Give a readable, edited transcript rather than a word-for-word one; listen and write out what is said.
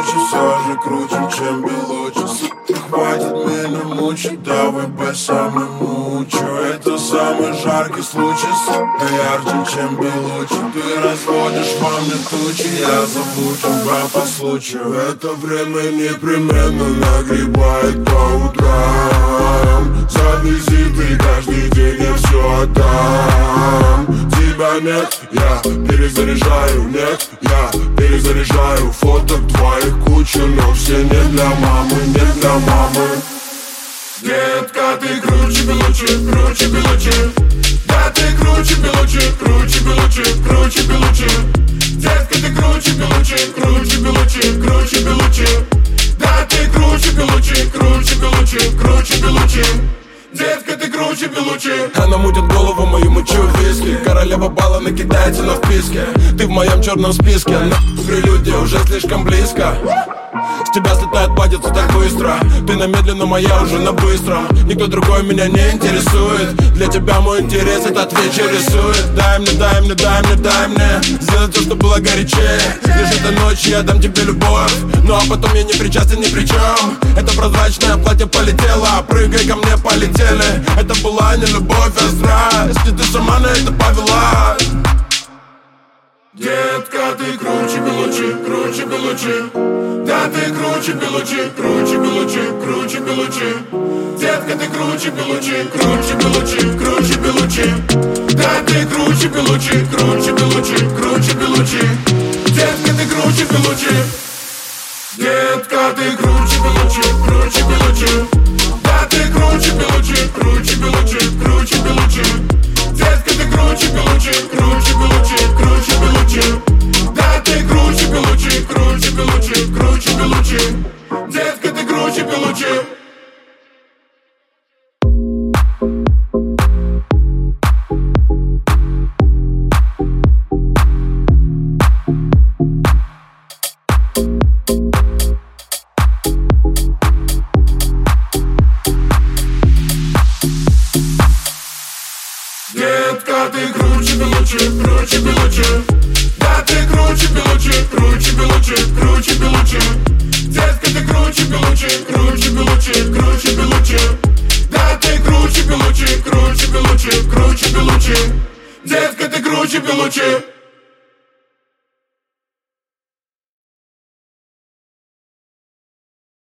круче, все же круче, чем Белучи. Хватит меня мучить, давай по самой мучу. Это самый жаркий случай, сука, ярче, чем Белучи. Ты разводишь во мне тучи, я забуду тебя по случаю. Это время непременно нагребает по утрам. За визиты каждый день я все отдам. Тебя нет, я перезаряжаю, нет, я перезаряжаю. Фоток твоих куча, но все не для мамы, не для мамы. Детка, ты круче Белучи, круче Белучи. Да ты круче Белучи, круче Белучи, круче Белучи. Детка, ты круче Белучи, круче Белучи, круче Белучи. Да ты круче Белучи, круче Белучи, круче Белучи. Детка, ты круче Белучи. Она мутит голову мою, мочу виски. Королева бала накидается на вписке. Ты в моем черном списке. Нахуй прелюдия уже слишком близко. С тебя слетает платьице так быстро. Ты на медленном, а я уже на быстром. Никто другой меня не интересует. Для тебя мой интерес этот вечер рисует. Дай мне, дай мне, дай мне, дай мне сделать то, что было горячее. Лишь этой ночью я дам тебе любовь. Ну а потом я не причастен ни при чем. Это прозрачное платье полетело. Прыгай ко мне, полетели. Это была не любовь, а страсть. И ты сама на это повела. Детка, ты круче Белучи, круче Белучи. Да ты круче Белучи, круче Белучи, круче Белучи. Детка, ты круче Белучи, круче Белучи, круче Белучи. Да ты круче Белучи, круче Белучи, круче Белучи. Детка, ты круче Белучи. Детка, ты круче Белучи, круче Белучи. Да ты круче Белучи, круче Белучи, круче Белучи. Детка, ты круче Белучи, круче Белучи, круче Белучи. Да ты круче Белучи, круче Белучи, круче Белучи. Детка, ты круче Белучи. Детка, ты круче Белучи, круче Белучи. Да ты круче Белучи, круче Белучи, круче Белучи. Детка, ты круче Белучи, круче Белучи, круче Белучи. Да ты круче Белучи, круче Белучи, круче Белучи. Детка, ты круче Белучи.